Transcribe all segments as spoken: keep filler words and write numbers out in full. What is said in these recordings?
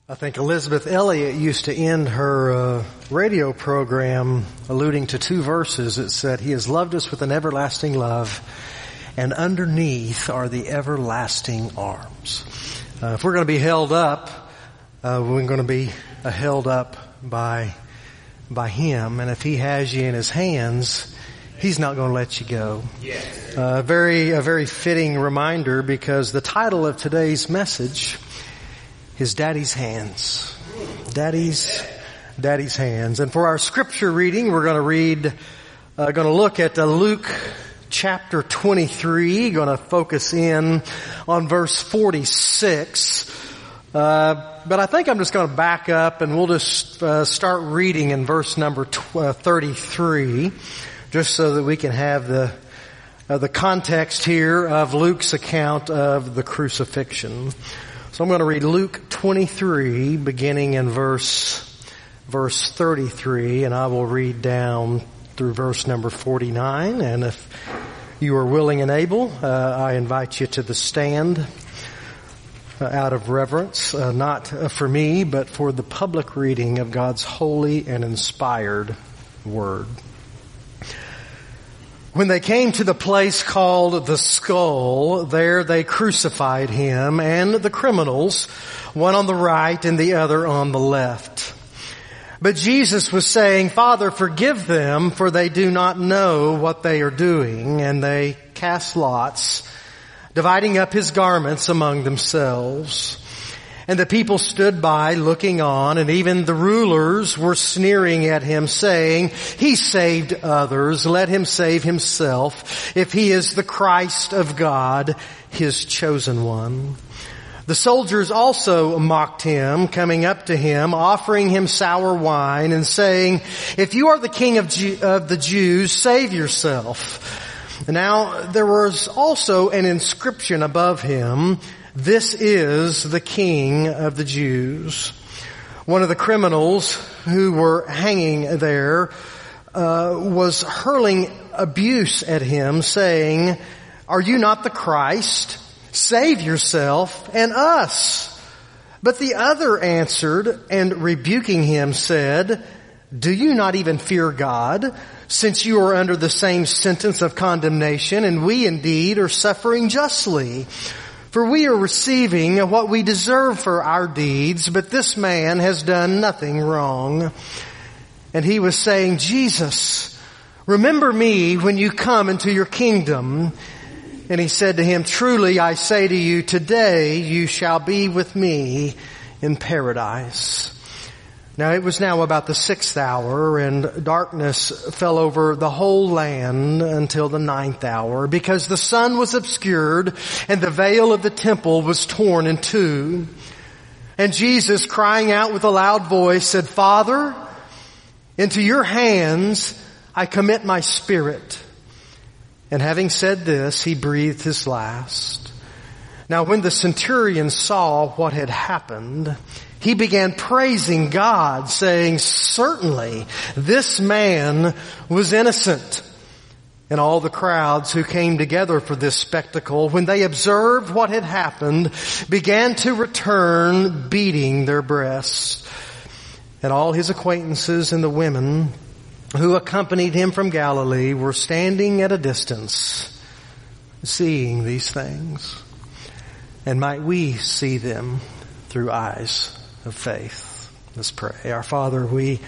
I think Elizabeth Elliot used to end her uh, radio program alluding to two verses. It said, "He has loved us with an everlasting love, and underneath are the everlasting arms." Uh, if we're going to be held up, uh, we're going to be uh, held up by by Him. And if He has you in His hands, He's not going to let you go. Yes. Uh, very, a very fitting reminder, because the title of today's message is Daddy's Hands. Daddy's, Daddy's Hands. And for our scripture reading, we're going to read, uh, going to look at uh, Luke chapter twenty-three, going to focus in on verse forty-six. Uh, but I think I'm just going to back up and we'll just uh, start reading in verse number tw- uh, thirty-three, just so that we can have the uh, the context here of Luke's account of the crucifixion. So I'm going to read Luke twenty-three, beginning in verse verse thirty-three, and I will read down through verse number forty-nine. And if you are willing and able, uh, I invite you to the stand uh, out of reverence, uh, not for me, but for the public reading of God's holy and inspired Word. When they came to the place called the Skull, there they crucified Him and the criminals, one on the right and the other on the left. But Jesus was saying, "Father, forgive them, for they do not know what they are doing." And they cast lots, dividing up His garments among themselves. And the people stood by looking on, and even the rulers were sneering at Him, saying, "He saved others, let Him save Himself, if He is the Christ of God, His chosen one." The soldiers also mocked Him, coming up to Him, offering Him sour wine, and saying, "If you are the King of, Jew- of the Jews, save yourself." Now there was also an inscription above Him, "This is the King of the Jews." One of the criminals who were hanging there uh, was hurling abuse at Him, saying, "Are you not the Christ? Save yourself and us." But the other answered and rebuking Him said, "Do you not even fear God, since you are under the same sentence of condemnation, and we indeed are suffering justly? For we are receiving what we deserve for our deeds, but this man has done nothing wrong." And He was saying, "Jesus, remember me when you come into your kingdom." And He said to him, "Truly I say to you, today you shall be with me in paradise." Now it was now about the sixth hour, and darkness fell over the whole land until the ninth hour, because the sun was obscured and the veil of the temple was torn in two. And Jesus, crying out with a loud voice, said, "Father, into your hands I commit my spirit." And having said this, He breathed His last. Now when the centurion saw what had happened, he began praising God, saying, "Certainly this man was innocent." And all the crowds who came together for this spectacle, when they observed what had happened, began to return, beating their breasts. And all His acquaintances and the women who accompanied Him from Galilee were standing at a distance, seeing these things. And might we see them through eyes of faith. Let's pray. Our Father, we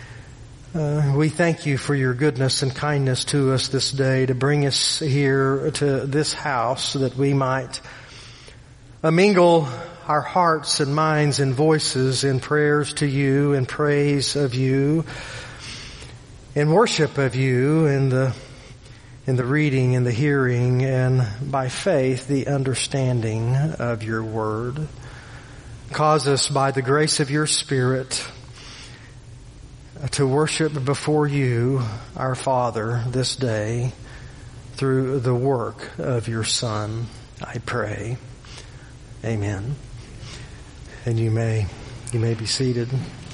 uh, we thank You for Your goodness and kindness to us this day, to bring us here to this house so that we might uh, mingle our hearts and minds and voices in prayers to You, in praise of You, in worship of You, in the in the reading and the hearing, and by faith the understanding of Your Word. Cause us by the grace of Your Spirit to worship before You, our Father, this day through the work of Your Son, I pray. Amen. And you may, you may be seated.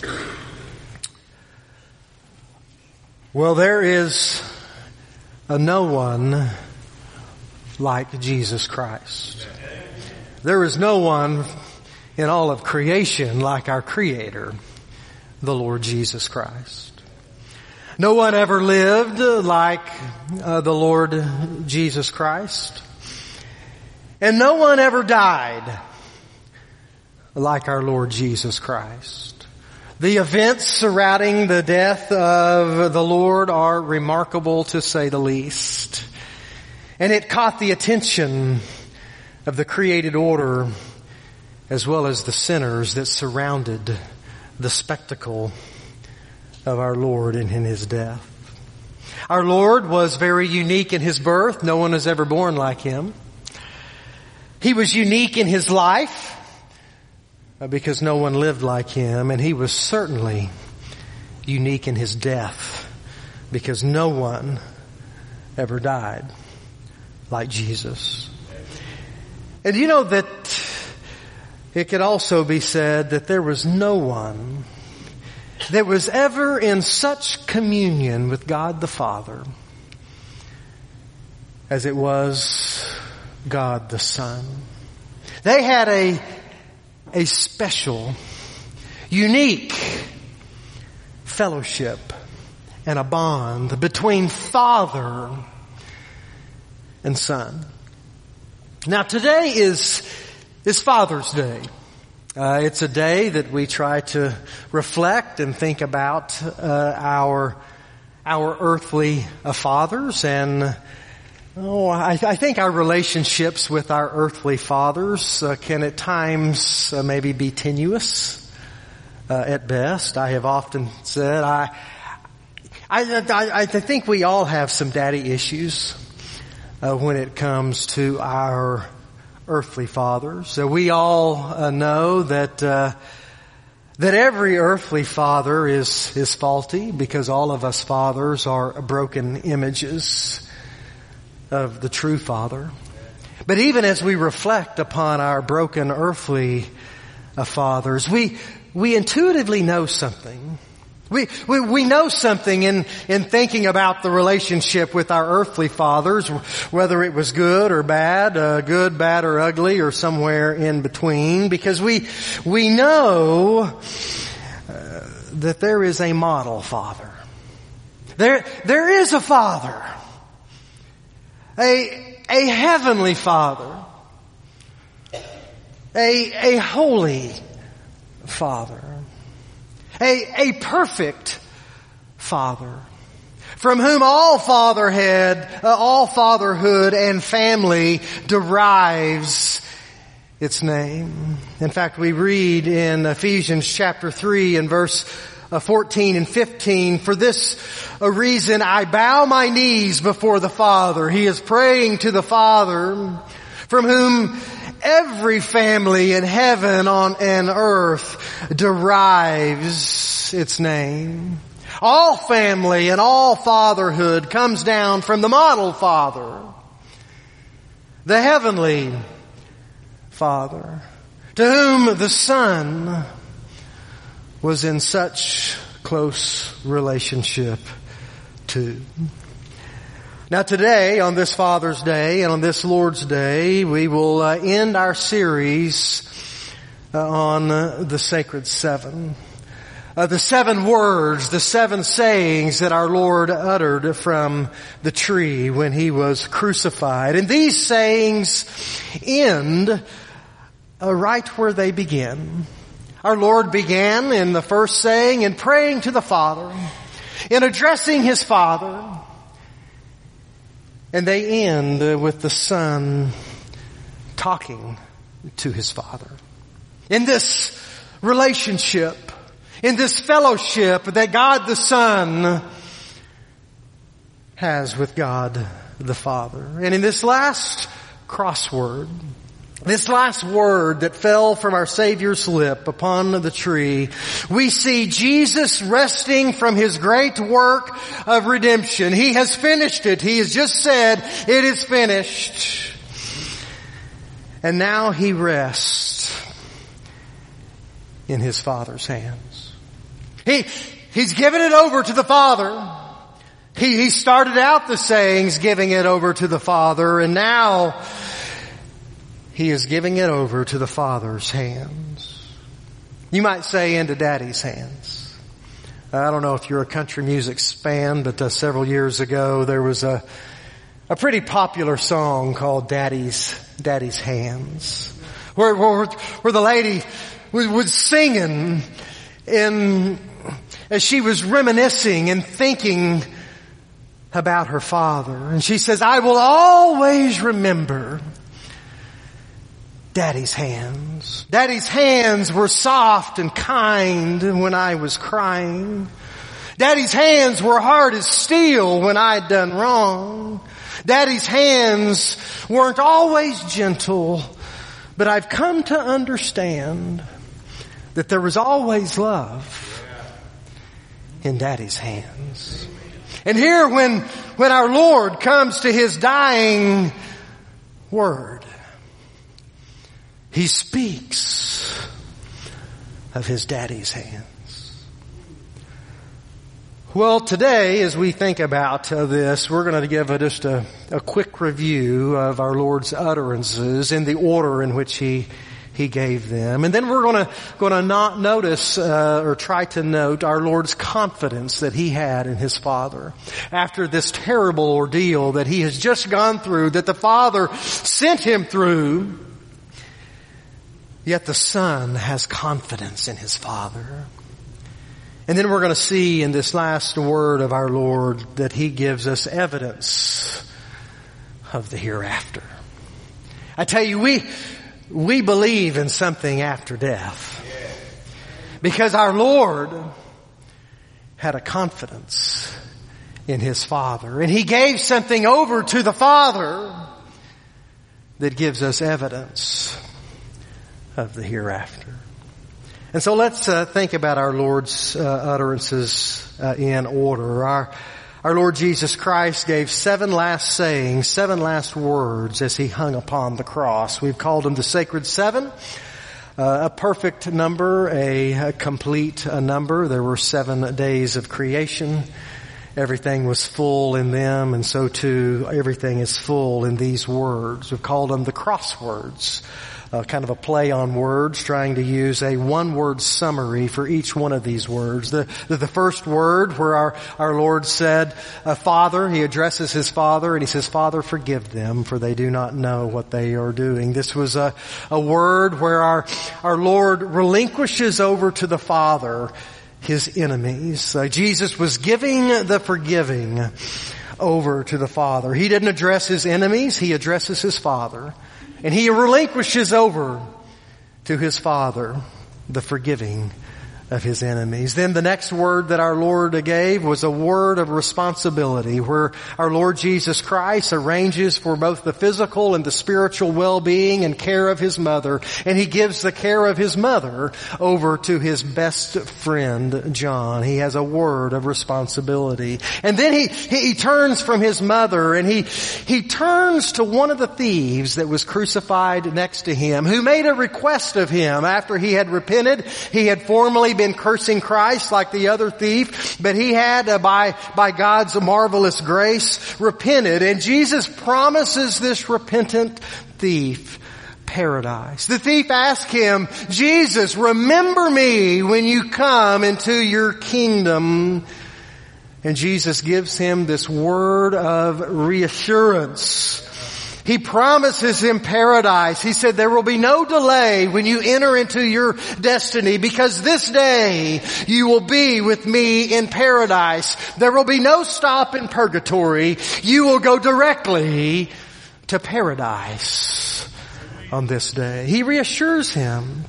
Well, there is a no one like Jesus Christ. There is no one in all of creation like our Creator, the Lord Jesus Christ. No one ever lived like uh, the Lord Jesus Christ. And no one ever died like our Lord Jesus Christ. The events surrounding the death of the Lord are remarkable, to say the least. And it caught the attention of the created order as well as the sinners that surrounded the spectacle of our Lord and in His death. Our Lord was very unique in His birth. No one was ever born like Him. He was unique in His life because no one lived like Him. And He was certainly unique in His death because no one ever died like Jesus. And you know that it could also be said that there was no one that was ever in such communion with God the Father as it was God the Son. They had a, a special, unique fellowship and a bond between Father and Son. Now today is, is Father's Day. Uh, it's a day that we try to reflect and think about uh, our our earthly uh, fathers, and oh, I, I think our relationships with our earthly fathers uh, can at times uh, maybe be tenuous uh, at best. I have often said I, I I I think we all have some daddy issues uh, when it comes to our earthly fathers. So we all uh, know that uh, that every earthly father is is faulty, because all of us fathers are broken images of the true Father. But even as we reflect upon our broken earthly uh, fathers, we we intuitively know something. We, we, we know something in, in thinking about the relationship with our earthly fathers, whether it was good or bad, uh, good, bad, or ugly, or somewhere in between, because we, we know uh, that there is a model father. There, there is a father. A, a heavenly Father. A, a holy Father. A, a perfect Father, from whom all fatherhood, uh, all fatherhood and family derives its name. In fact, we read in Ephesians chapter three and verse fourteen and fifteen, "For this a reason I bow my knees before the Father." He is praying to the Father, from whom every family in heaven on and earth derives its name. All family and all fatherhood comes down from the model Father, the heavenly Father, to whom the Son was in such close relationship to. Now today, on this Father's Day and on this Lord's Day, we will uh, end our series uh, on uh, the Sacred Seven. Uh, the seven words, the seven sayings that our Lord uttered from the tree when He was crucified. And these sayings end uh, right where they begin. Our Lord began in the first saying in praying to the Father, in addressing His Father. And they end with the Son talking to His Father. In this relationship, in this fellowship that God the Son has with God the Father. And in this last crossword, this last word that fell from our Savior's lip upon the tree, we see Jesus resting from His great work of redemption. He has finished it. He has just said, "It is finished." And now He rests in His Father's hands. He, He's given it over to the Father. He, he started out the sayings giving it over to the Father, and now he is giving it over to the Father's hands. You might say into Daddy's hands. I don't know if you're a country music fan, but uh, several years ago there was a a pretty popular song called Daddy's Daddy's Hands, where where, where the lady was, was singing in as she was reminiscing and thinking about her father. And she says, I will always remember Daddy's hands. Daddy's hands were soft and kind when I was crying. Daddy's hands were hard as steel when I'd done wrong. Daddy's hands weren't always gentle, but I've come to understand that there was always love in Daddy's hands. And here when, when our Lord comes to His dying word, He speaks of His Daddy's hands. Well, today, as we think about uh, this, we're going to give a, just a, a quick review of our Lord's utterances in the order in which He He gave them. And then we're going to, going to not notice, uh, or try to note our Lord's confidence that He had in His Father. After this terrible ordeal that He has just gone through, that the Father sent Him through, yet the Son has confidence in His Father. And then we're going to see in this last word of our Lord that He gives us evidence of the hereafter. I tell you, we, we believe in something after death. Because our Lord had a confidence in His Father. And He gave something over to the Father that gives us evidence of the hereafter. And so let's uh, think about our Lord's uh, utterances uh, in order. Our, our Lord Jesus Christ gave seven last sayings, seven last words as He hung upon the cross. We've called them the Sacred Seven, uh, a perfect number, a, a complete a number. There were seven days of creation. Everything was full in them, and so too everything is full in these words. We've called them the crosswords. Uh, kind of a play on words, trying to use a one-word summary for each one of these words. The, the, the first word where our, our Lord said, uh, Father, He addresses His Father and He says, Father, forgive them, for they do not know what they are doing. This was a, a word where our, our Lord relinquishes over to the Father His enemies. Uh, Jesus was giving the forgiving over to the Father. He didn't address His enemies, He addresses His Father. And He relinquishes over to His Father the forgiving of His enemies. Then the next word that our Lord gave was a word of responsibility, where our Lord Jesus Christ arranges for both the physical and the spiritual well-being and care of His mother. And He gives the care of His mother over to His best friend, John. He has a word of responsibility. And then he, he, he turns from His mother and he, he turns to one of the thieves that was crucified next to Him, who made a request of Him after he had repented. He had formally been cursing Christ like the other thief, but he had, uh, by, by God's marvelous grace, repented. And Jesus promises this repentant thief paradise. The thief asked Him, Jesus, remember me when you come into your kingdom. And Jesus gives him this word of reassurance. He promises him paradise. He said, there will be no delay when you enter into your destiny, because this day you will be with me in paradise. There will be no stop in purgatory. You will go directly to paradise on this day. He reassures him.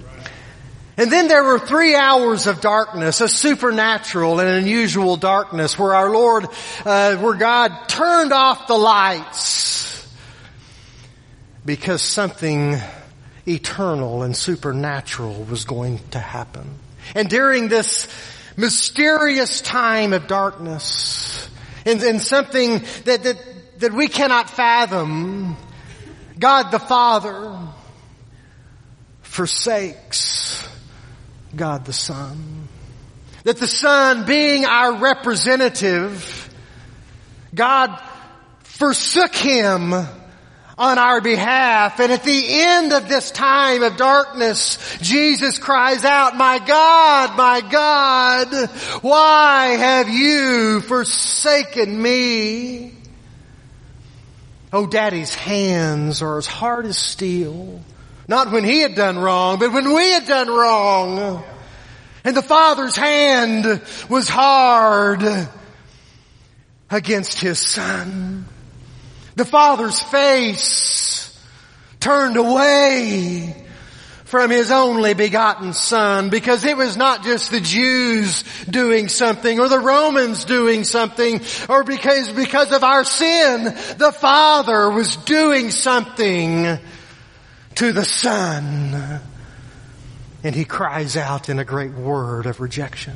And then there were three hours of darkness, a supernatural and unusual darkness, where our Lord, uh, where God turned off the lights, because something eternal and supernatural was going to happen. And during this mysterious time of darkness, and, and something that, that, that we cannot fathom, God the Father forsakes God the Son. That the Son, being our representative, God forsook Him on our behalf. And at the end of this time of darkness, Jesus cries out, "My God, my God, why have you forsaken me?" Oh, Daddy's hands are as hard as steel. Not when he had done wrong, but when we had done wrong. And the Father's hand was hard against His Son. The Father's face turned away from His only begotten Son, because it was not just the Jews doing something or the Romans doing something, or because, because of our sin, the Father was doing something to the Son. And He cries out in a great word of rejection.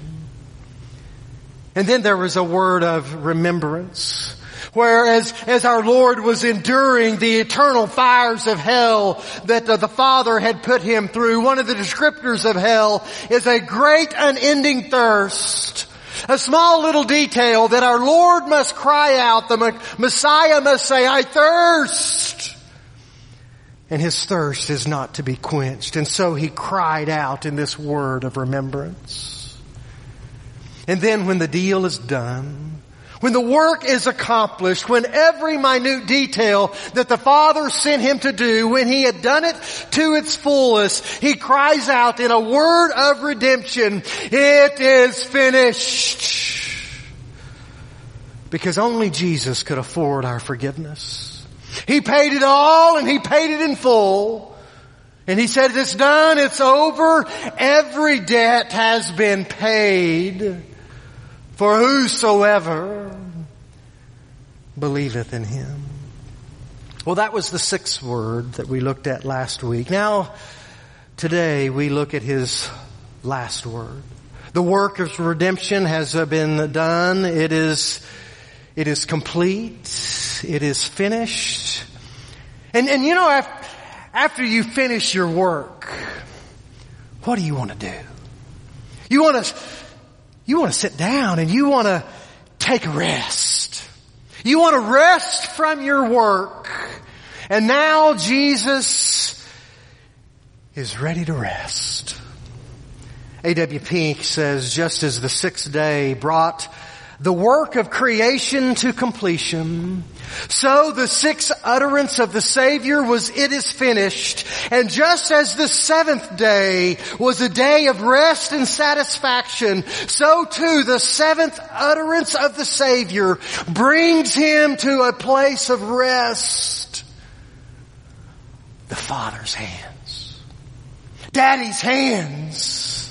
And then there was a word of remembrance. Whereas as our Lord was enduring the eternal fires of hell that uh, the Father had put Him through, one of the descriptors of hell is a great unending thirst. A small little detail that our Lord must cry out, the Messiah must say, "I thirst." And His thirst is not to be quenched. And so He cried out in this word of remembrance. And then when the deal is done, when the work is accomplished, when every minute detail that the Father sent Him to do, when He had done it to its fullest, He cries out in a word of redemption, "It is finished." Because only Jesus could afford our forgiveness. He paid it all, and He paid it in full. And He said, "It's done, it's over, every debt has been paid. For whosoever believeth in Him." Well, that was the sixth word that we looked at last week. Now, today we look at His last word. The work of redemption has been done. It is, it is complete. It is finished. And, and you know, after, after you finish your work, what do you want to do? You want to You want to sit down and you want to take a rest. You want to rest from your work. And now Jesus is ready to rest. A W Pink says, just as the sixth day brought the work of creation to completion, so the sixth utterance of the Savior was, "It is finished." And just as the seventh day was a day of rest and satisfaction, so too the seventh utterance of the Savior brings Him to a place of rest. The Father's hands. Daddy's hands.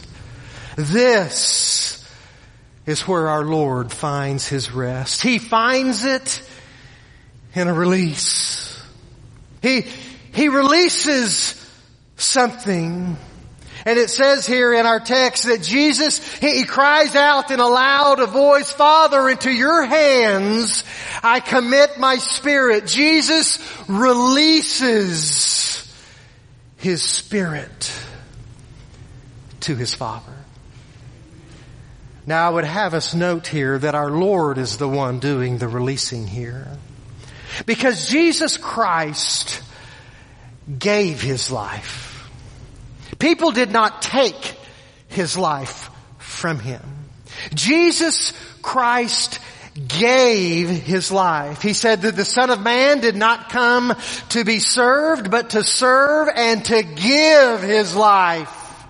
This is where our Lord finds His rest. He finds it in a release. He, He releases something. And it says here in our text that Jesus, He, he cries out in a loud voice, "Father, into your hands I commit my spirit." Jesus releases His spirit to His Father. Now I would have us note here that our Lord is the one doing the releasing here. Because Jesus Christ gave His life. People did not take His life from Him. Jesus Christ gave His life. He said that the Son of Man did not come to be served, but to serve and to give His life.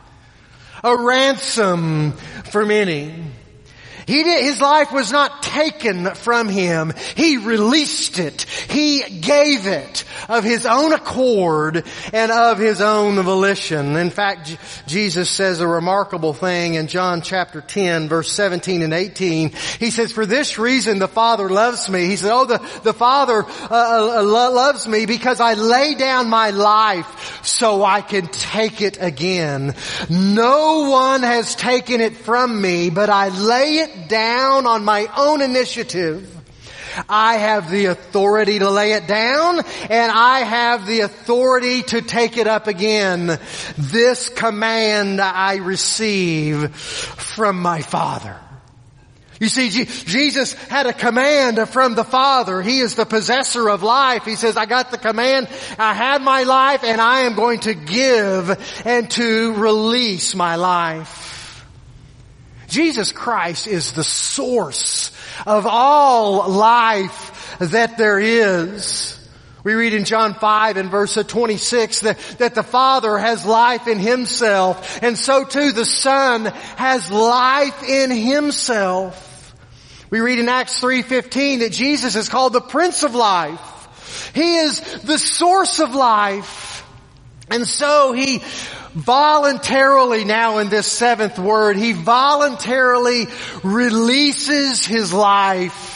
A ransom for many. He did, his life was not taken from Him. He released it. He gave it of His own accord and of His own volition. In fact, J- Jesus says a remarkable thing in John chapter ten, verse seventeen and eighteen. He says, "For this reason the Father loves me." He said, "Oh, the, the Father uh, uh, loves me because I lay down my life so I can take it again. No one has taken it from me, but I lay it down on my own initiative. I have the authority to lay it down, and I have the authority to take it up again. This command I receive from my Father." You see, Jesus had a command from the Father. He is the possessor of life. He says, I got the command, I had my life, and I am going to give and to release my life. Jesus Christ is the source of all life that there is. We read in John five and verse twenty-six that, that the Father has life in Himself, and so too the Son has life in Himself. We read in Acts three fifteen that Jesus is called the Prince of Life. He is the source of life. And so He voluntarily, now in this seventh word, He voluntarily releases His life.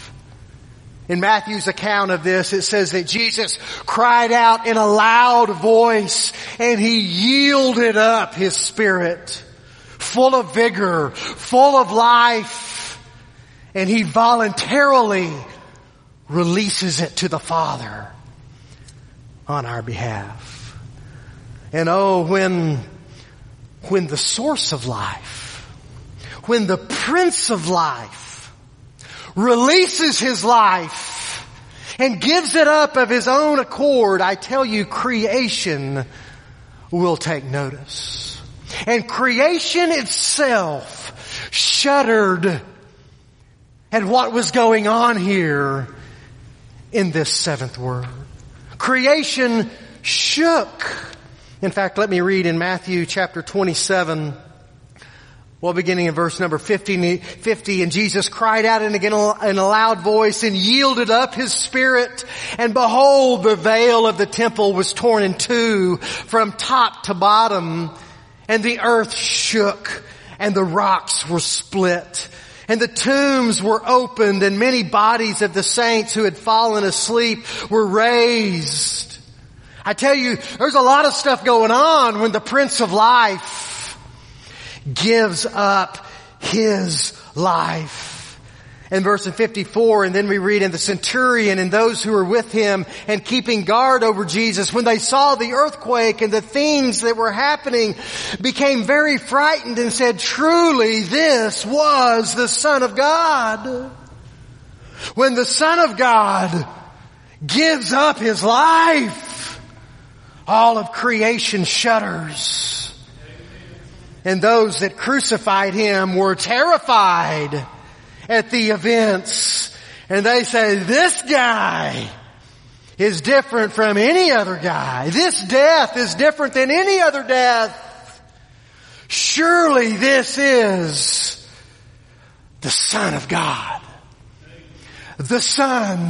In Matthew's account of this, it says that Jesus cried out in a loud voice and He yielded up His spirit, full of vigor, full of life, and He voluntarily releases it to the Father on our behalf. And oh, when, when the source of life, when the Prince of Life releases His life and gives it up of His own accord, I tell you, creation will take notice. And creation itself shuddered at what was going on here in this seventh word. Creation shook. In fact, let me read in Matthew chapter twenty-seven, well, beginning in verse number fifty, fifty, and Jesus cried out in again in a loud voice and yielded up His spirit. And behold, the veil of the temple was torn in two from top to bottom, and the earth shook, and the rocks were split, and the tombs were opened, and many bodies of the saints who had fallen asleep were raised. I tell you, there's a lot of stuff going on when the Prince of Life gives up His life. In verse fifty-four, and then we read, and the centurion and those who were with him and keeping guard over Jesus, when they saw the earthquake and the things that were happening, became very frightened and said, truly this was the Son of God. When the Son of God gives up His life, all of creation shudders. And those that crucified Him were terrified at the events. And they say, this guy is different from any other guy. This death is different than any other death. Surely this is the Son of God. The Son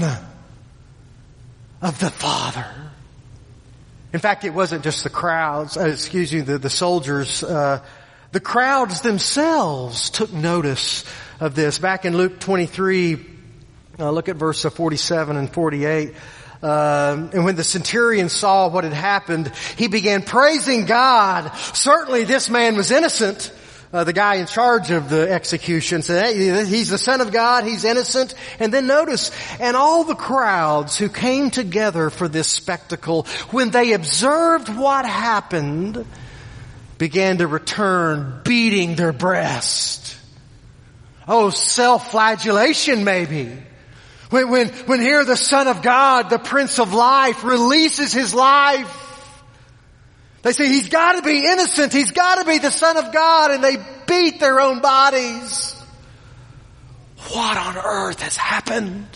of the Father. In fact, it wasn't just the crowds, uh, excuse me, the, the soldiers, uh, the crowds themselves took notice of this. Back in Luke twenty-three, uh, look at verse forty-seven and forty-eight. Uh, and when the centurion saw what had happened, he began praising God. Certainly this man was innocent. Uh, the guy in charge of the execution said, hey, he's the Son of God, he's innocent. And then notice, and all the crowds who came together for this spectacle, when they observed what happened, began to return, beating their breast. Oh, self-flagellation maybe. When, when, when here the Son of God, the Prince of Life, releases His life, they say, He's got to be innocent. He's got to be the Son of God. And they beat their own bodies. What on earth has happened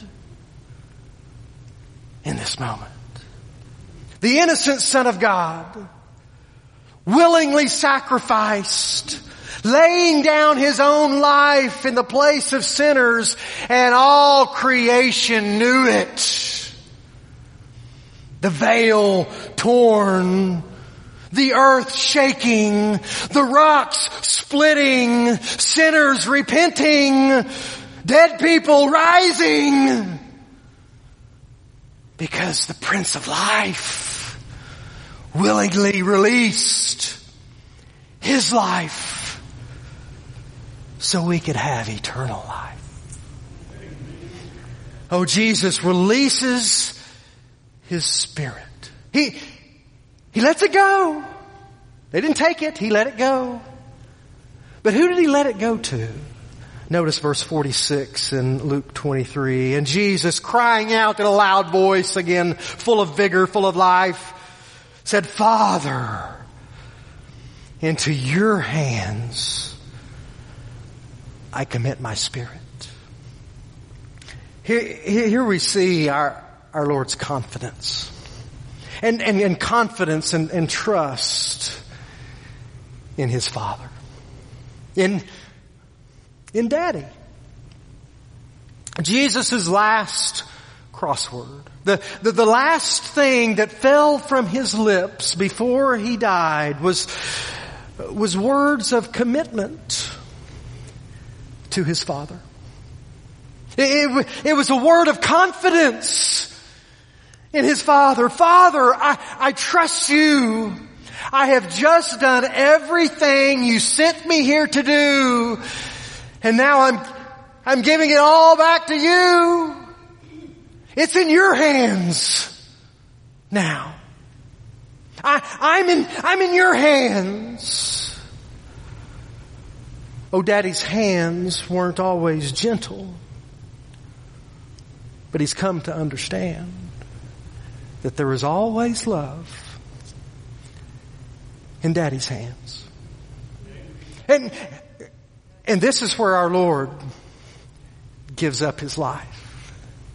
in this moment? The innocent Son of God, willingly sacrificed, laying down His own life in the place of sinners, and all creation knew it. The veil torn, the earth shaking, the rocks splitting, sinners repenting, dead people rising. Because the Prince of Life willingly released His life so we could have eternal life. Oh, Jesus releases His Spirit. He He lets it go. They didn't take it. He let it go. But who did He let it go to? Notice verse forty-six in Luke twenty-three. And Jesus, crying out in a loud voice, again full of vigor, full of life, said, Father, into your hands I commit my spirit. Here, here we see our, our Lord's confidence. And, and, and confidence and, and trust in His Father. In, in Daddy. Jesus' last crossword. The, the, the last thing that fell from His lips before He died was, was words of commitment to His Father. It, it, it was a word of confidence in His Father. Father, I, I trust you. I have just done everything you sent me here to do. And now I'm, I'm giving it all back to you. It's in your hands now. I, I'm in, I'm in your hands. Oh, Daddy's hands weren't always gentle. But He's come to understand that there is always love in Daddy's hands. And, and this is where our Lord gives up His life.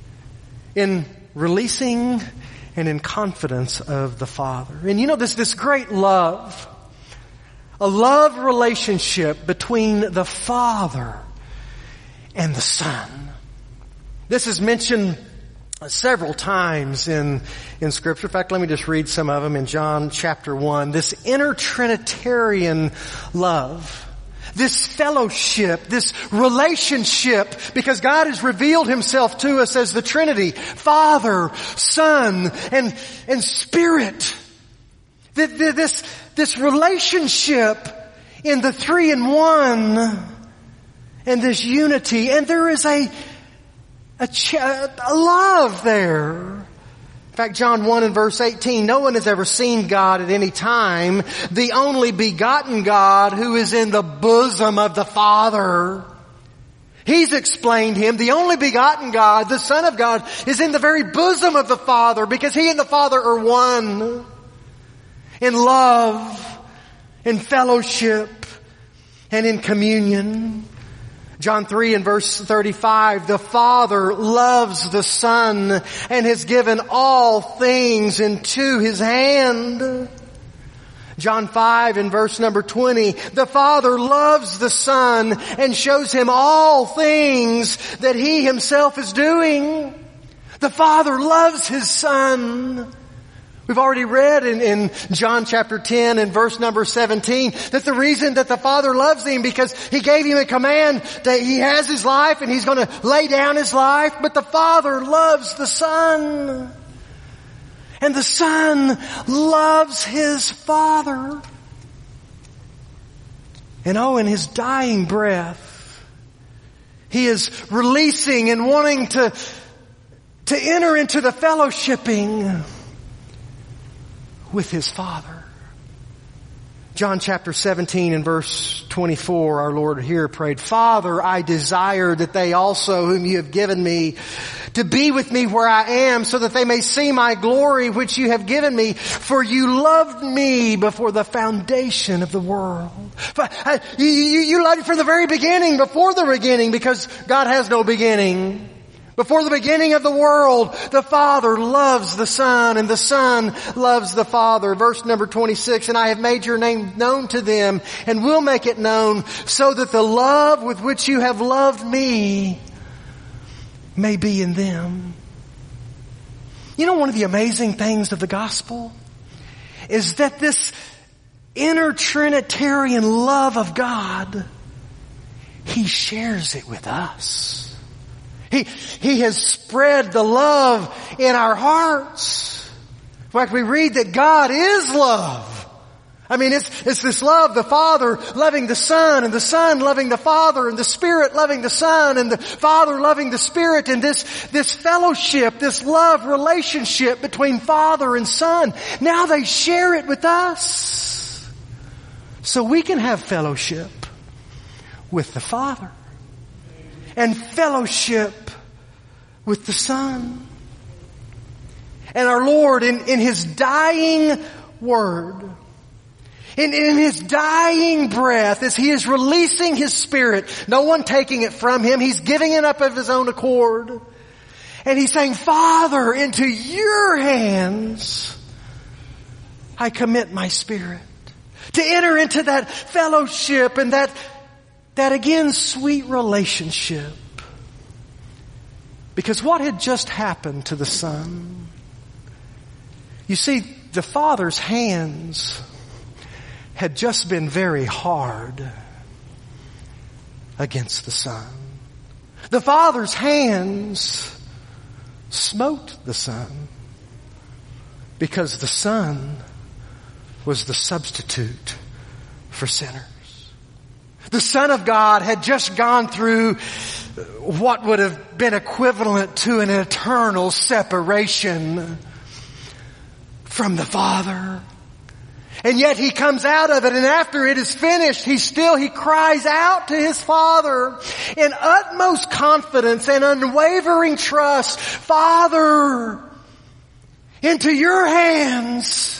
In releasing and in confidence of the Father. And you know, this, this great love, a love relationship between the Father and the Son. This is mentioned several times in, in Scripture. In fact, let me just read some of them in John chapter one. This inner Trinitarian love, this fellowship, this relationship, because God has revealed Himself to us as the Trinity, Father, Son, and, and Spirit. This, this relationship in the three in one and this unity. And there is a A, ch- a love there. In fact, John one and verse eighteen, no one has ever seen God at any time, the only begotten God who is in the bosom of the Father. He's explained Him. The only begotten God, the Son of God, is in the very bosom of the Father because He and the Father are one. In love, in fellowship, and in communion. John three and verse thirty-five, the Father loves the Son and has given all things into His hand. John five and verse number twenty, the Father loves the Son and shows Him all things that He Himself is doing. The Father loves His Son. We've already read in, in John chapter ten and verse number seventeen that the reason that the Father loves Him because He gave Him a command that He has His life and He's going to lay down His life. But the Father loves the Son. And the Son loves His Father. And oh, in His dying breath, He is releasing and wanting to, to enter into the fellowshipping with His Father. John chapter seventeen and verse twenty-four, our Lord here prayed, Father, I desire that they also whom you have given me to be with me where I am so that they may see my glory which you have given me, for you loved me before the foundation of the world. You, you, you loved me from the very beginning, before the beginning, because God has no beginning. Before the beginning of the world, the Father loves the Son, and the Son loves the Father. Verse number twenty-six, and I have made your name known to them, and will make it known, so that the love with which you have loved me may be in them. You know, one of the amazing things of the gospel is that this inner Trinitarian love of God, He shares it with us. He, He has spread the love in our hearts. In fact, we read that God is love. I mean, it's, it's this love, the Father loving the Son, and the Son loving the Father, and the Spirit loving the Son, and the Father loving the Spirit, and this, this fellowship, this love relationship between Father and Son. Now they share it with us. So we can have fellowship with the Father. and fellowship with the Son. And our Lord, in, in His dying word, in, in His dying breath, as He is releasing His Spirit, no one taking it from Him, He's giving it up of His own accord. And He's saying, Father, into your hands I commit my spirit. To enter into that fellowship and that, that again sweet relationship. Because what had just happened to the Son? You see, the Father's hands had just been very hard against the Son. The Father's hands smote the Son because the Son was the substitute for sinners. The Son of God had just gone through what would have been equivalent to an eternal separation from the Father. And yet He comes out of it, and after it is finished, He still, He cries out to His Father in utmost confidence and unwavering trust, Father, into your hands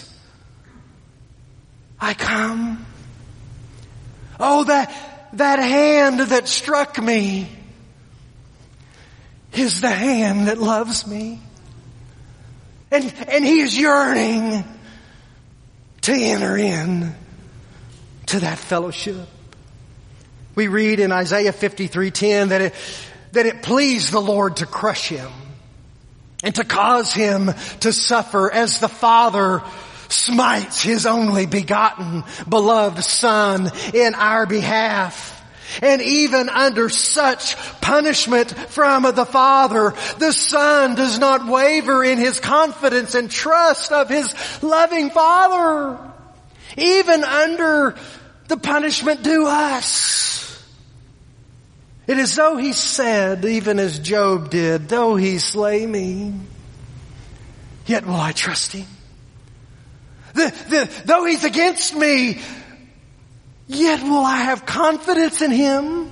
I come. Oh, that, that hand that struck me is the hand that loves me. And, and He is yearning to enter in to that fellowship. We read in Isaiah fifty-three ten that it, that it pleased the Lord to crush Him and to cause Him to suffer as the Father smites His only begotten beloved Son in our behalf. And even under such punishment from the Father, the Son does not waver in His confidence and trust of His loving Father. Even under the punishment due us. It is though He said, even as Job did, though He slay me, yet will I trust Him. The, the, though He's against me, yet will I have confidence in Him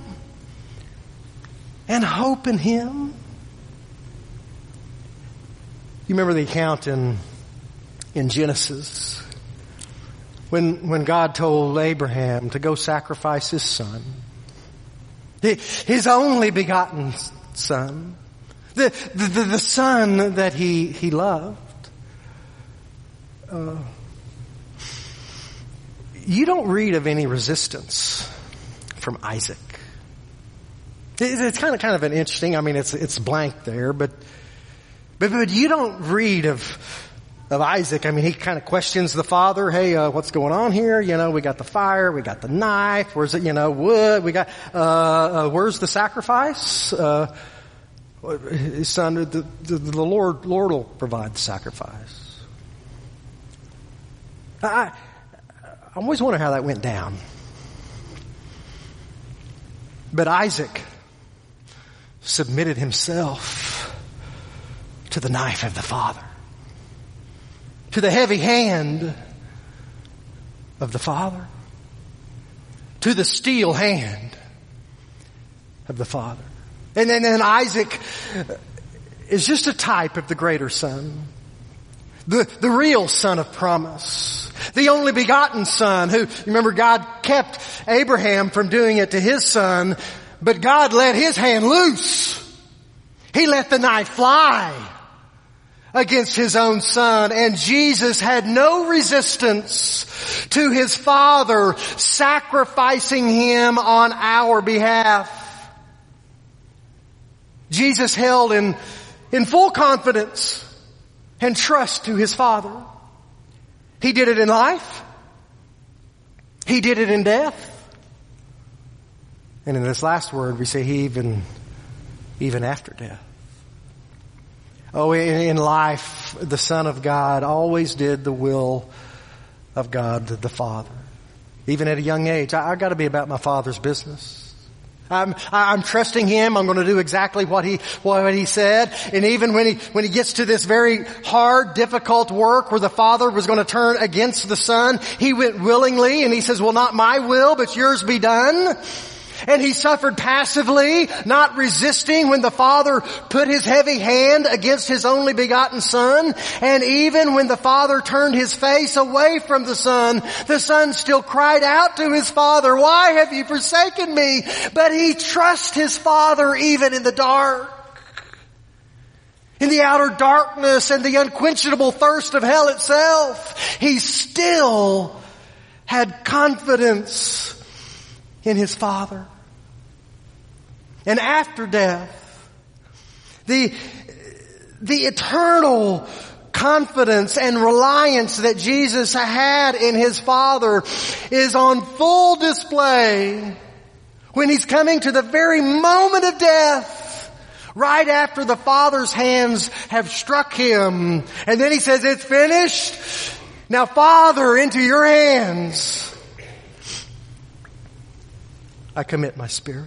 and hope in Him. You remember the account in, in Genesis when, when God told Abraham to go sacrifice his son, his only begotten son, the, the, the son that he, he loved. Uh, You don't read of any resistance from Isaac. It's kind of kind of an interesting. I mean, it's it's blank there, but but but you don't read of of Isaac. I mean, he kind of questions the father. Hey, uh, what's going on here? You know, we got the fire, we got the knife. Where's it? You know, wood. We got. Uh, uh, where's the sacrifice? Uh, his son, the, the, the Lord, Lord will provide the sacrifice. I. I always wonder how that went down. But Isaac submitted himself to the knife of the Father, to the heavy hand of the Father, to the steel hand of the Father. And then, then Isaac is just a type of the greater Son, the, the real Son of promise. The only begotten Son who, remember, God kept Abraham from doing it to his son, but God let His hand loose. He let the knife fly against His own Son, and Jesus had no resistance to His Father sacrificing Him on our behalf. Jesus held in, in full confidence and trust to His Father. He did it in life. He did it in death. And in this last word, we say He even, even after death. Oh, in, in life, the Son of God always did the will of God the Father. Even at a young age, I, I've got to be about my Father's business. I'm, I'm trusting Him. I'm going to do exactly what He, what He said. And even when He, when He gets to this very hard, difficult work where the Father was going to turn against the Son, He went willingly and He says, well, not my will, but yours be done. And he suffered passively, not resisting when the Father put his heavy hand against his only begotten Son. And even when the Father turned his face away from the Son, the Son still cried out to his Father, "Why have you forsaken me?" But he trusts his Father even in the dark. In the outer darkness and the unquenchable thirst of hell itself, he still had confidence in his Father. And after death, the, the eternal confidence and reliance that Jesus had in his Father is on full display when he's coming to the very moment of death, right after the Father's hands have struck him. And then he says, "It's finished. Now, Father, into your hands I commit my spirit."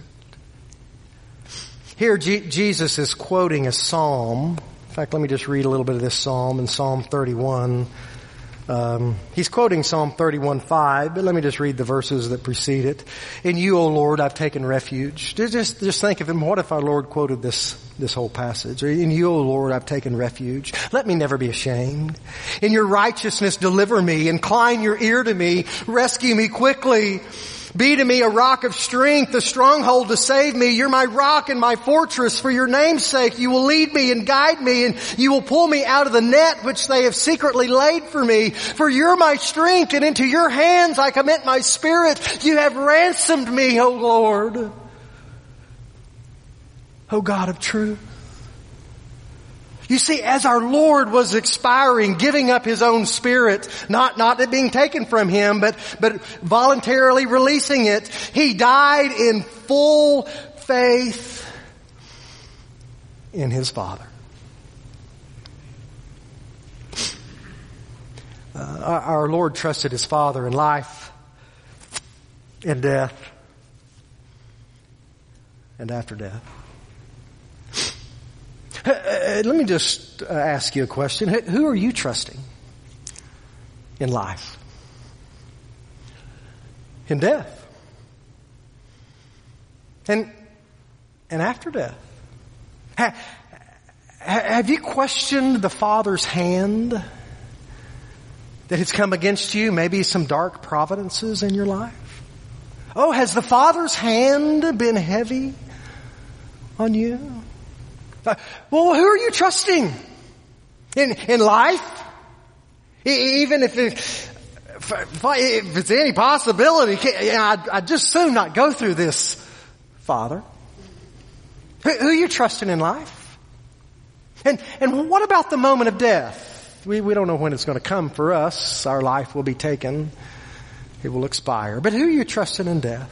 Here G- Jesus is quoting a psalm. In fact, let me just read a little bit of this psalm in Psalm thirty-one. Um, he's quoting Psalm thirty-one five, but let me just read the verses that precede it. "In you, O Lord, I've taken refuge." Just, just think of him. What if our Lord quoted this, this whole passage? "In you, O Lord, I've taken refuge. Let me never be ashamed. In your righteousness, deliver me. Incline your ear to me. Rescue me quickly. Be to me a rock of strength, a stronghold to save me. You're my rock and my fortress. For your name's sake, you will lead me and guide me, and you will pull me out of the net which they have secretly laid for me. For you're my strength, and into your hands I commit my spirit. You have ransomed me, O Lord, O God of truth." You see, as our Lord was expiring, giving up his own spirit, not, not it being taken from him, but, but voluntarily releasing it, he died in full faith in his Father. Uh, our, our Lord trusted his Father in life, in death, and after death. Uh, let me just uh, ask you a question. Who are you trusting in life? In death? And, and after death? Ha, have you questioned the Father's hand that has come against you? Maybe some dark providences in your life? Oh, has the Father's hand been heavy on you? Well, who are you trusting? In, in life? Even if, it, if it's any possibility, I'd, I'd just soon not go through this, Father. Who, who are you trusting in life? And, and what about the moment of death? We, we don't know when it's going to come for us. Our life will be taken. It will expire. But who are you trusting in death?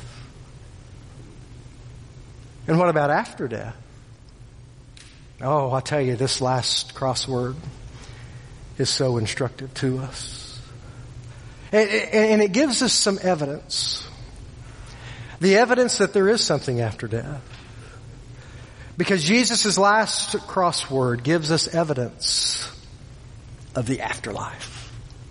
And what about after death? Oh, I tell you, this last crossword is so instructive to us. And, and it gives us some evidence. The evidence that there is something after death. Because Jesus' last crossword gives us evidence of the afterlife.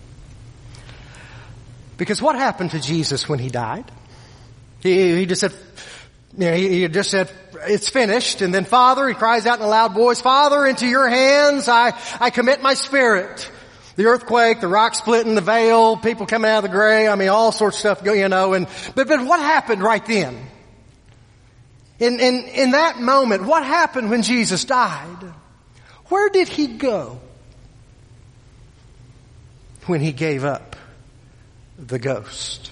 Because what happened to Jesus when he died? He, he just said, you know, he, he just said, "It's finished." And then, Father, he cries out in a loud voice, "Father, into your hands I, I commit my spirit." The earthquake, the rock splitting, the veil, people coming out of the grave, I mean, all sorts of stuff, you know, and, but, but what happened right then? In, in, in that moment, what happened when Jesus died? Where did he go when he gave up the ghost?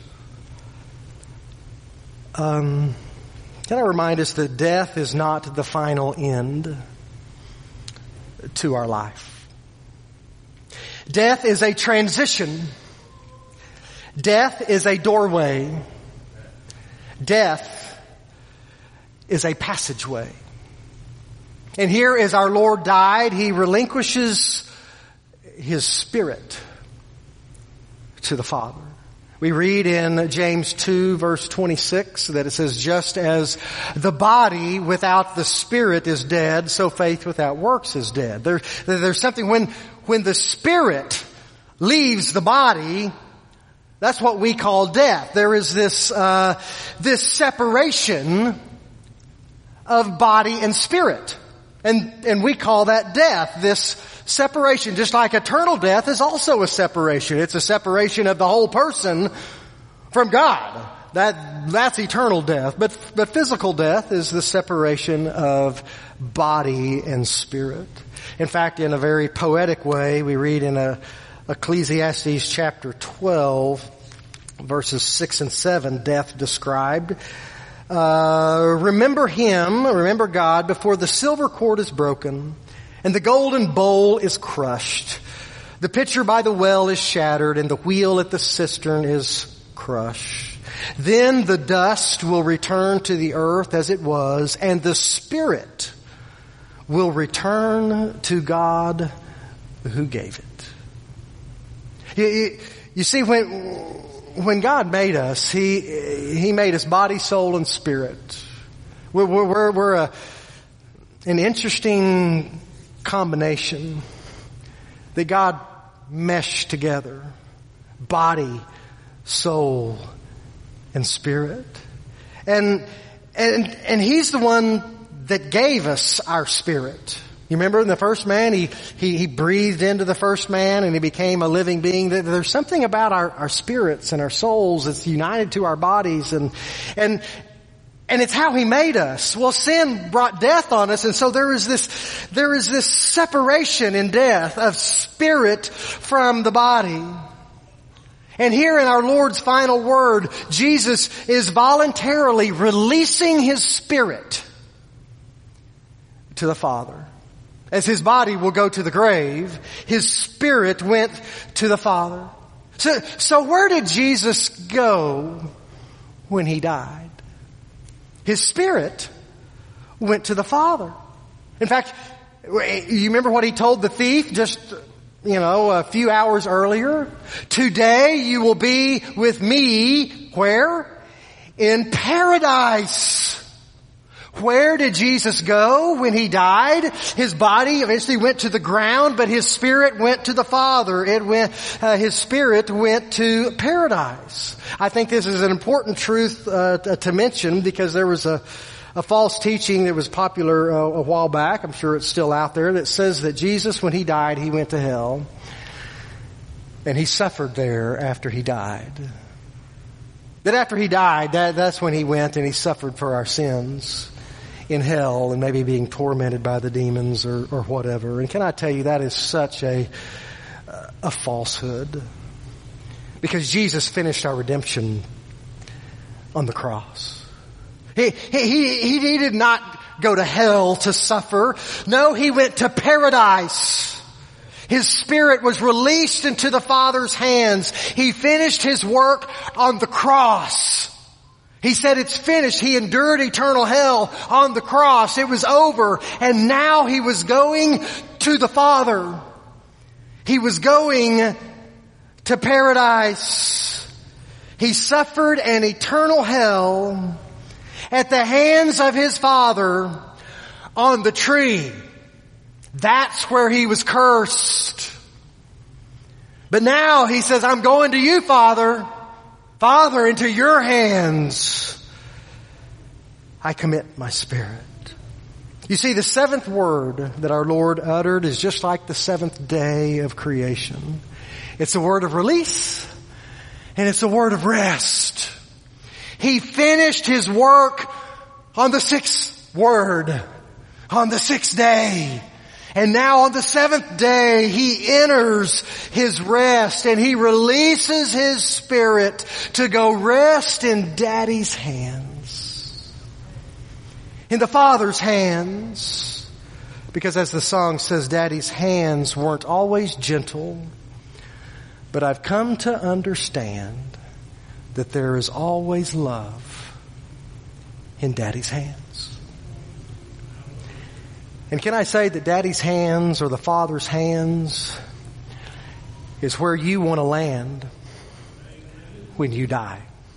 Um, can I remind us that death is not the final end to our life? Death is a transition. Death is a doorway. Death is a passageway. And here, as our Lord died, he relinquishes his spirit to the Father. We read in James two verse twenty-six that it says, "Just as the body without the spirit is dead, so faith without works is dead." There, there's something when, when the spirit leaves the body, That's what we call death. There is this, uh, this separation of body and spirit. And, and we call that death. This separation, just like eternal death, is also a separation. It's a separation of the whole person from God. That, that's eternal death. But, but physical death is the separation of body and spirit. In fact, in a very poetic way, we read in a, Ecclesiastes chapter twelve, verses six and seven, death described. Uh, remember him, remember God, before the silver cord is broken and the golden bowl is crushed. The pitcher by the well is shattered and the wheel at the cistern is crushed. Then the dust will return to the earth as it was, and the spirit will return to God who gave it. You, you, you see, when when God made us, He He made us body, soul, and spirit. We're we're, we're a, an interesting combination that God meshed together: body, soul, and spirit. And and and He's the one that gave us our spirit. You remember in the first man, he, he, he breathed into the first man and he became a living being. There's something about our, our spirits and our souls that's united to our bodies, and, and, and it's how He made us. Well, sin brought death on us, and so there is this, there is this separation in death of spirit from the body. And here in our Lord's final word, Jesus is voluntarily releasing His spirit to the Father. As His body will go to the grave, His spirit went to the Father. So, so where did Jesus go when He died? His spirit went to the Father. In fact, you remember what He told the thief just, you know, a few hours earlier? Today you will be with me, where? In paradise. Where did Jesus go when He died? His body eventually went to the ground, but His spirit went to the Father. It went, uh, His spirit went to paradise. I think this is an important truth uh, to mention, because there was a, a false teaching that was popular uh, a while back. I'm sure it's still out there, that says that Jesus, when He died, He went to hell, and He suffered there after He died. That after He died, that, that's when He went and He suffered for our sins in hell, and maybe being tormented by the demons or, or whatever. And can I tell you, that is such a a falsehood, because Jesus finished our redemption on the cross. He he he, he did not go to hell to suffer. No, He went to paradise. His spirit was released into the Father's hands. He finished His work on the cross. He said it's finished. He endured eternal hell on the cross. It was over. And now He was going to the Father. He was going to paradise. He suffered an eternal hell at the hands of His Father on the tree. That's where He was cursed. But now He says, I'm going to you, Father. Father, into your hands I commit my spirit. You see, the seventh word that our Lord uttered is just like the seventh day of creation. It's a word of release, and it's a word of rest. He finished His work on the sixth word, on the sixth day. And now on the seventh day, He enters His rest, and He releases His spirit to go rest in Daddy's hands. In the Father's hands. Because as the song says, Daddy's hands weren't always gentle, but I've come to understand that there is always love in Daddy's hands. And can I say that Daddy's hands, or the Father's hands, is where you want to land when you die.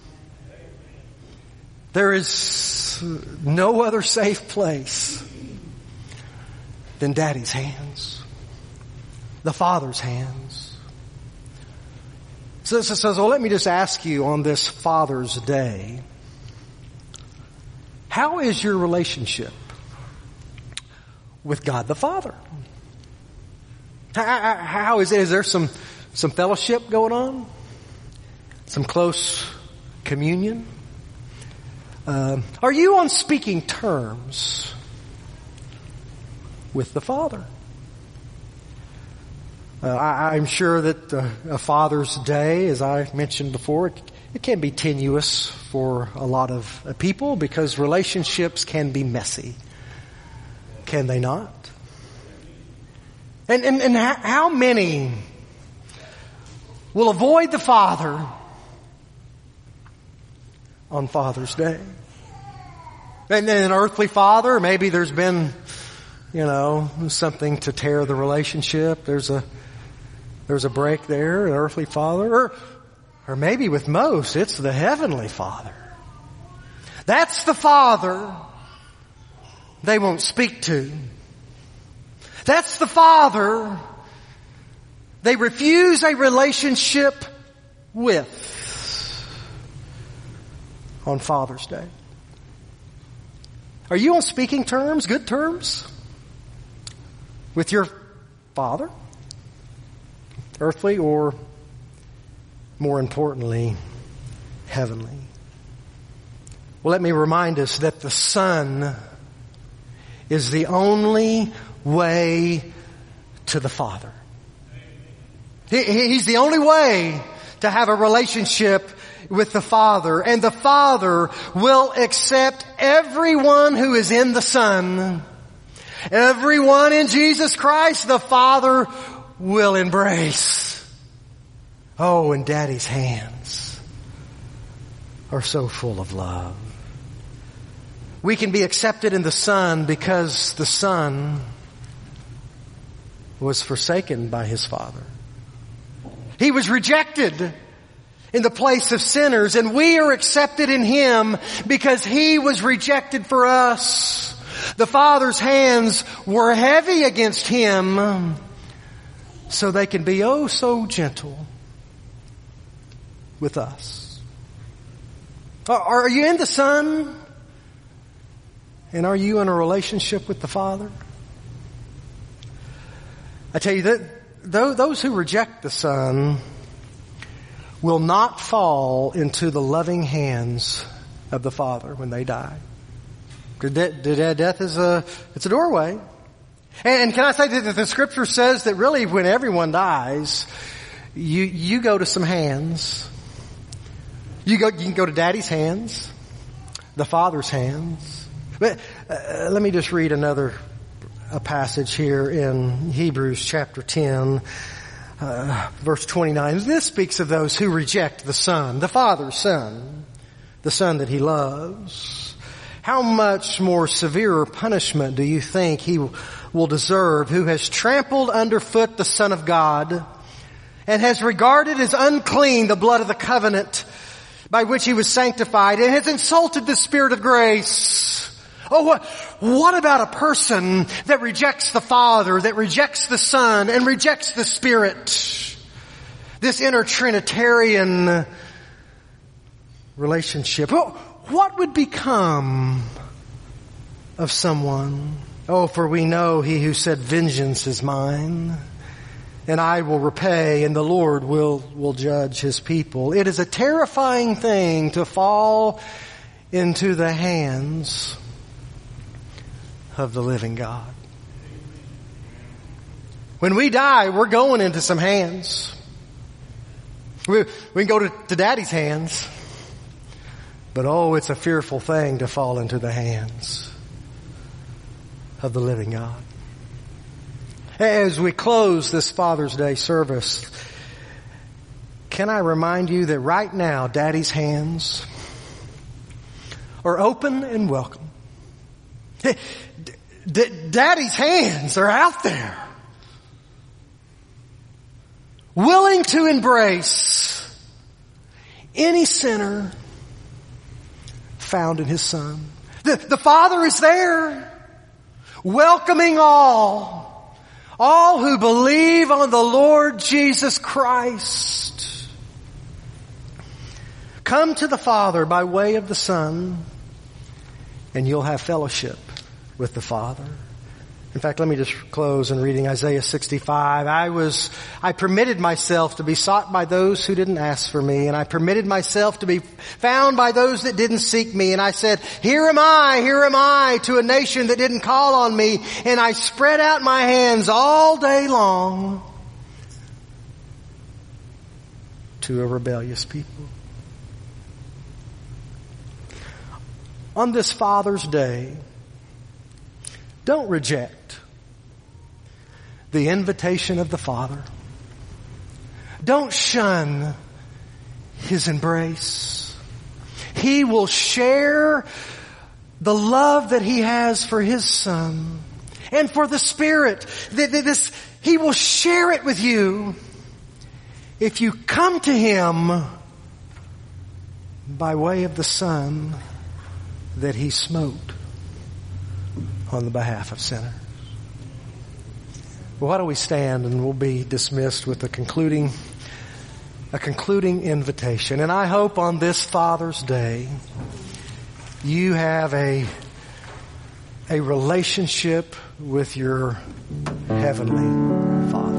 There is no other safe place than Daddy's hands, the Father's hands. So, so, so, so let me just ask you on this Father's Day, how is your relationship with God the Father? How, how is it? Is there some, some fellowship going on? Some close communion? Uh, are you on speaking terms with the Father? Uh, I, I'm sure that uh, a Father's Day, as I mentioned before, it, it can be tenuous for a lot of uh, people because relationships can be messy. Can they not? And, and, and how many will avoid the Father on Father's Day? And then an earthly father, maybe there's been, you know, something to tear the relationship. There's a There's a break there, an earthly father. Or, or maybe with most, it's the heavenly Father. That's the Father they won't speak to. That's the Father they refuse a relationship with on Father's Day. Are you on speaking terms, good terms, with your Father? Earthly or, more importantly, heavenly. Well, let me remind us that the Son is the only way to the Father. He, he's the only way to have a relationship with the Father. And the Father will accept everyone who is in the Son. Everyone in Jesus Christ, the Father will embrace. Oh, and Daddy's hands are so full of love. We can be accepted in the Son because the Son was forsaken by His Father. He was rejected in the place of sinners, and we are accepted in Him because He was rejected for us. The Father's hands were heavy against Him, so they can be oh so gentle with us. Are you in the Son? And are you in a relationship with the Father? I tell you that those who reject the Son will not fall into the loving hands of the Father when they die. Death is a, it's a doorway. And can I say that the Scripture says that really when everyone dies, you, you go to some hands. You go, you can go to Daddy's hands, the Father's hands. But uh, let me just read another a passage here in Hebrews chapter ten, uh, verse twenty-nine. This speaks of those who reject the Son, the Father's Son, the Son that He loves. How much more severe punishment do you think He will deserve who has trampled underfoot the Son of God and has regarded as unclean the blood of the covenant by which He was sanctified and has insulted the Spirit of grace? Oh, what, what about a person that rejects the Father, that rejects the Son, and rejects the Spirit? This inner Trinitarian relationship. What would become of someone? Oh, for we know He who said, "Vengeance is mine, and I will repay," and the Lord will, will judge His people. It is a terrifying thing to fall into the hands of the living God. When we die, we're going into some hands. We, we can go to, to Daddy's hands. But oh, it's a fearful thing to fall into the hands of the living God. As we close this Father's Day service, can I remind you that right now, Daddy's hands are open and welcome. D- D- Daddy's hands are out there, willing to embrace any sinner found in His Son. The, the Father is there, welcoming all, all who believe on the Lord Jesus Christ. Come to the Father by way of the Son, and you'll have fellowship with the Father. In fact, let me just close in reading Isaiah sixty-five. I was, I permitted myself to be sought by those who didn't ask for me, and I permitted myself to be found by those that didn't seek me. And I said, here am I, here am I, to a nation that didn't call on me. And I spread out my hands all day long to a rebellious people. On this Father's Day, don't reject the invitation of the Father. Don't shun His embrace. He will share the love that He has for His Son and for the Spirit. This, He will share it with you if you come to Him by way of the Son that He smote on the behalf of sinners. Well, why don't we stand and we'll be dismissed with a concluding, a concluding invitation. And I hope on this Father's Day you have a, a relationship with your Heavenly Father.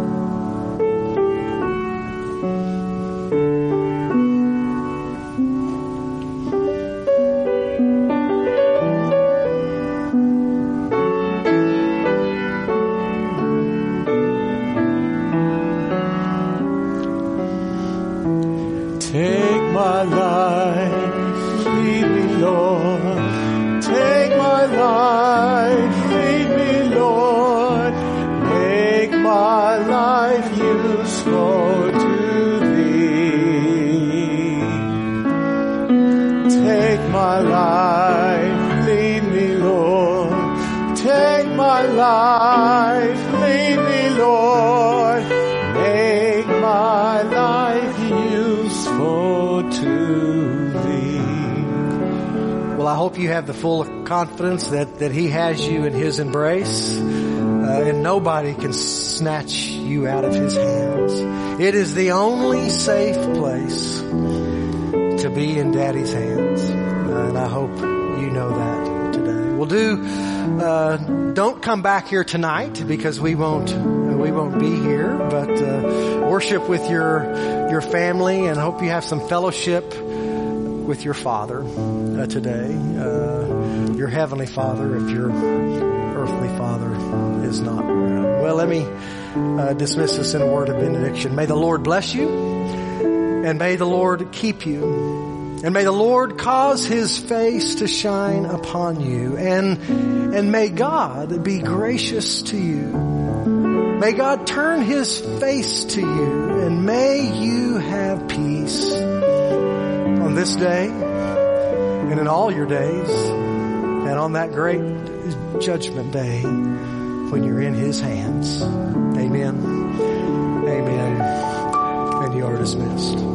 You have the full confidence that, that He has you in His embrace, uh, and nobody can snatch you out of His hands. It is the only safe place to be in Daddy's hands, uh, and I hope you know that today. We'll do. Uh, don't come back here tonight because we won't uh, we won't be here. But uh, worship with your your family, and hope you have some fellowship with your Father uh, today, uh, your Heavenly Father, if your earthly father is not around. Well, let me uh, dismiss us in a word of benediction. May the Lord bless you, and may the Lord keep you, and may the Lord cause His face to shine upon you, and and may God be gracious to you. May God turn His face to you, and may you have peace on this day and in all your days, and on that great judgment day when you're in His hands. Amen. Amen. And you are dismissed.